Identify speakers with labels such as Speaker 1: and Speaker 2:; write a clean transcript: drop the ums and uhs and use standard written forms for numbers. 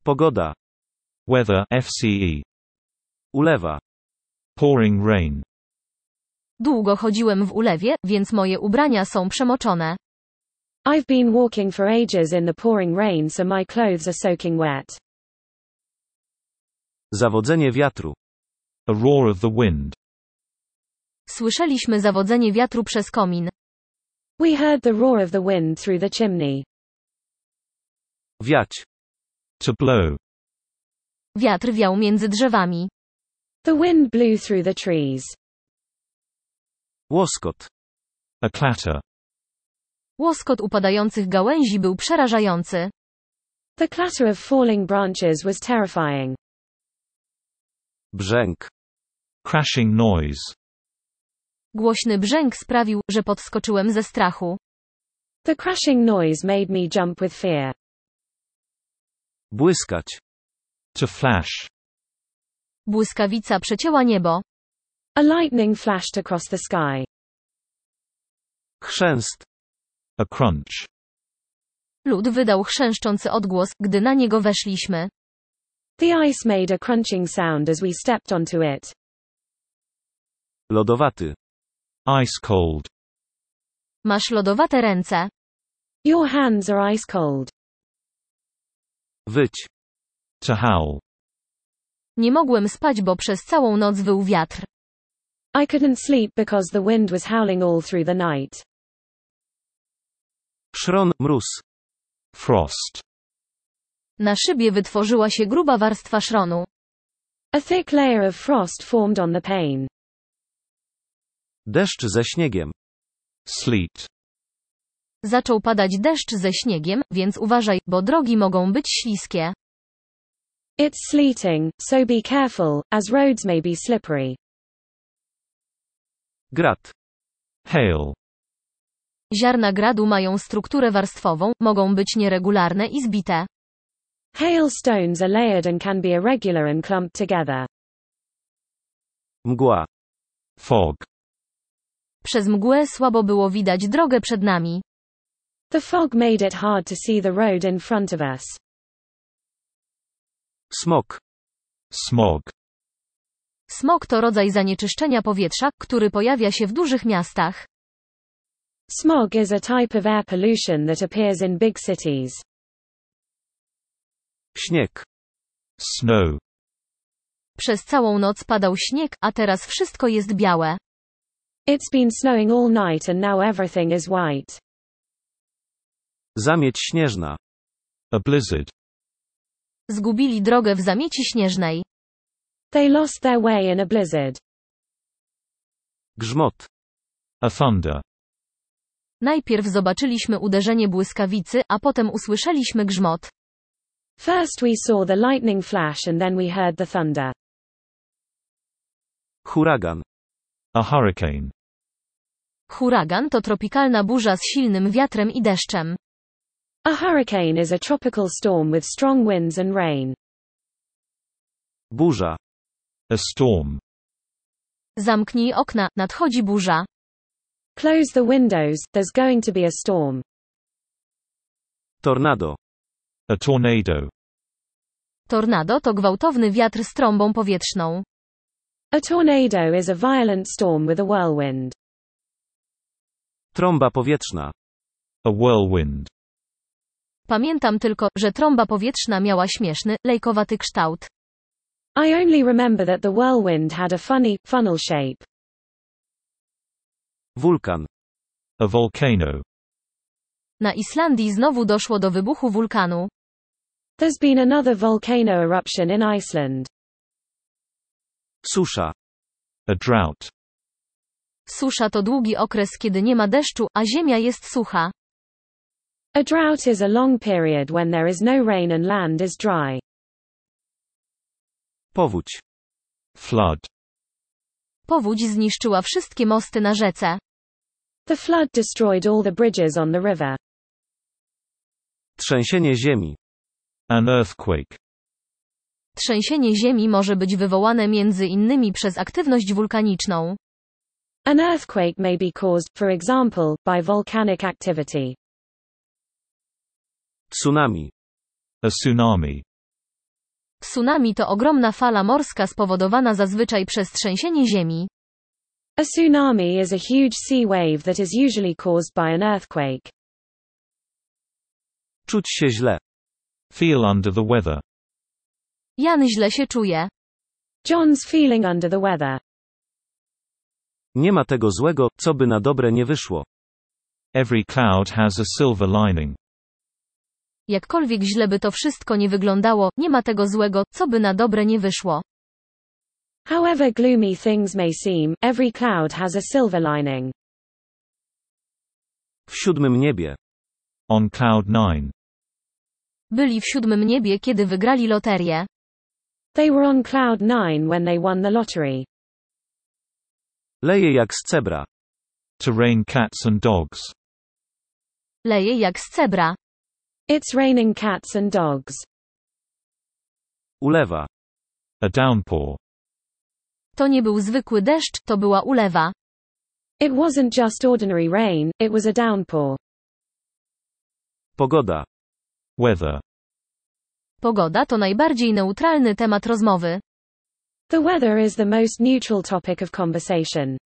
Speaker 1: Pogoda.
Speaker 2: Weather FCE.
Speaker 1: Ulewa.
Speaker 2: Pouring rain.
Speaker 3: Długo chodziłem w ulewie, więc moje ubrania są przemoczone.
Speaker 4: I've been walking for ages in the pouring rain, so my clothes are soaking wet.
Speaker 1: Zawodzenie wiatru.
Speaker 2: A roar of the wind.
Speaker 3: Słyszeliśmy zawodzenie wiatru przez komin.
Speaker 4: We heard the roar of the wind through the chimney.
Speaker 1: Wiać.
Speaker 2: To blow.
Speaker 3: Wiatr wiał między drzewami.
Speaker 4: The wind blew through the trees.
Speaker 1: Łoskot.
Speaker 2: A clatter.
Speaker 3: Łoskot upadających gałęzi był przerażający.
Speaker 4: The clatter of falling branches was terrifying.
Speaker 1: Brzęk.
Speaker 2: Crashing noise.
Speaker 3: Głośny brzęk sprawił, że podskoczyłem ze strachu.
Speaker 4: The crashing noise made me jump with fear.
Speaker 1: Błyskać.
Speaker 2: To flash.
Speaker 3: Błyskawica przecięła niebo.
Speaker 4: A lightning flashed across the sky.
Speaker 1: Chrzęst.
Speaker 2: A crunch.
Speaker 3: Lód wydał chrzęszczący odgłos, gdy na niego weszliśmy.
Speaker 4: The ice made a crunching sound as we stepped onto it.
Speaker 1: Lodowaty.
Speaker 2: Ice cold.
Speaker 3: Masz lodowate ręce.
Speaker 4: Your hands are ice cold.
Speaker 1: Wyć.
Speaker 2: To howl.
Speaker 3: Nie mogłem spać, bo przez całą noc wył wiatr.
Speaker 4: I couldn't sleep because the wind was howling all through the night.
Speaker 1: Szron, mróz.
Speaker 2: Frost.
Speaker 3: Na szybie wytworzyła się gruba warstwa szronu.
Speaker 4: A thick layer of frost formed on the pane.
Speaker 1: Deszcz ze śniegiem.
Speaker 2: Sleet.
Speaker 3: Zaczął padać deszcz ze śniegiem, więc uważaj, bo drogi mogą być śliskie.
Speaker 4: It's sleeting, so be careful, as roads may be slippery.
Speaker 1: Grad.
Speaker 2: Hail.
Speaker 3: Ziarna gradu mają strukturę warstwową, mogą być nieregularne i zbite.
Speaker 4: Hailstones are layered and can be irregular and clumped together.
Speaker 1: Mgła.
Speaker 2: Fog.
Speaker 3: Przez mgłę słabo było widać drogę przed nami.
Speaker 4: The fog made it hard to see the road in front of us.
Speaker 1: Smog.
Speaker 2: Smog.
Speaker 3: Smog to rodzaj zanieczyszczenia powietrza, który pojawia się w dużych miastach.
Speaker 4: Smog is a type of air pollution that appears in big cities.
Speaker 1: Śnieg.
Speaker 2: Snow.
Speaker 3: Przez całą noc padał śnieg, a teraz wszystko jest białe.
Speaker 4: It's been snowing all night and now everything is white.
Speaker 1: Zamieć śnieżna.
Speaker 2: A blizzard.
Speaker 3: Zgubili drogę w zamieci śnieżnej.
Speaker 4: They lost their way in a blizzard.
Speaker 1: Grzmot.
Speaker 2: A thunder.
Speaker 3: Najpierw zobaczyliśmy uderzenie błyskawicy, a potem usłyszeliśmy grzmot.
Speaker 4: First we saw the lightning flash and then we heard the thunder.
Speaker 1: Huragan.
Speaker 2: A hurricane.
Speaker 3: Huragan to tropikalna burza z silnym wiatrem i deszczem.
Speaker 4: A hurricane is a tropical storm with strong winds and rain.
Speaker 1: Burza.
Speaker 2: A storm.
Speaker 3: Zamknij okna, nadchodzi burza.
Speaker 4: Close the windows, there's going to be a storm.
Speaker 1: Tornado.
Speaker 2: A tornado.
Speaker 3: Tornado to gwałtowny wiatr z trąbą powietrzną.
Speaker 4: A tornado is a violent storm with a whirlwind.
Speaker 1: Trąba powietrzna.
Speaker 2: A whirlwind.
Speaker 3: Pamiętam tylko, że trąba powietrzna miała śmieszny, lejkowaty kształt.
Speaker 4: I only remember that the whirlwind had a funny, funnel shape.
Speaker 1: Wulkan.
Speaker 2: A volcano.
Speaker 3: Na Islandii znowu doszło do wybuchu wulkanu.
Speaker 4: There's been another volcano eruption in Iceland.
Speaker 1: Susza.
Speaker 2: A drought.
Speaker 3: Susza to długi okres, kiedy nie ma deszczu, a ziemia jest sucha.
Speaker 4: A drought is a long period when there is no rain and land is dry.
Speaker 1: Powódź.
Speaker 2: Flood.
Speaker 3: Powódź zniszczyła wszystkie mosty na rzece.
Speaker 4: The flood destroyed all the bridges on the river.
Speaker 1: Trzęsienie ziemi.
Speaker 2: An earthquake.
Speaker 3: Trzęsienie ziemi może być wywołane między innymi przez aktywność wulkaniczną.
Speaker 4: An earthquake may be caused, for example, by volcanic activity.
Speaker 1: Tsunami.
Speaker 2: A tsunami.
Speaker 3: Tsunami to ogromna fala morska spowodowana zazwyczaj przez trzęsienie ziemi.
Speaker 4: A tsunami is a huge sea wave that is usually caused by an earthquake.
Speaker 1: Czuć się źle.
Speaker 2: Feel under the weather.
Speaker 3: Jan źle się czuje.
Speaker 4: John's feeling under the weather.
Speaker 1: Nie ma tego złego, co by na dobre nie wyszło.
Speaker 2: Every cloud has a silver lining.
Speaker 3: Jakkolwiek źle by to wszystko nie wyglądało, nie ma tego złego, co by na dobre nie wyszło.
Speaker 4: However gloomy things may seem, every cloud has a silver lining.
Speaker 1: W siódmym niebie.
Speaker 2: On cloud 9.
Speaker 3: Byli w siódmym niebie, kiedy wygrali loterię.
Speaker 4: They were on cloud 9 when they won the lottery.
Speaker 1: Leje jak z cebra.
Speaker 2: To rain cats and dogs.
Speaker 3: Leje jak z cebra.
Speaker 4: It's raining cats and dogs.
Speaker 1: Ulewa.
Speaker 2: A downpour.
Speaker 3: To nie był zwykły deszcz, to była ulewa.
Speaker 4: It wasn't just ordinary rain, it was a downpour.
Speaker 1: Pogoda.
Speaker 2: Weather.
Speaker 3: Pogoda to najbardziej neutralny temat rozmowy.
Speaker 4: The weather is the most neutral topic of conversation.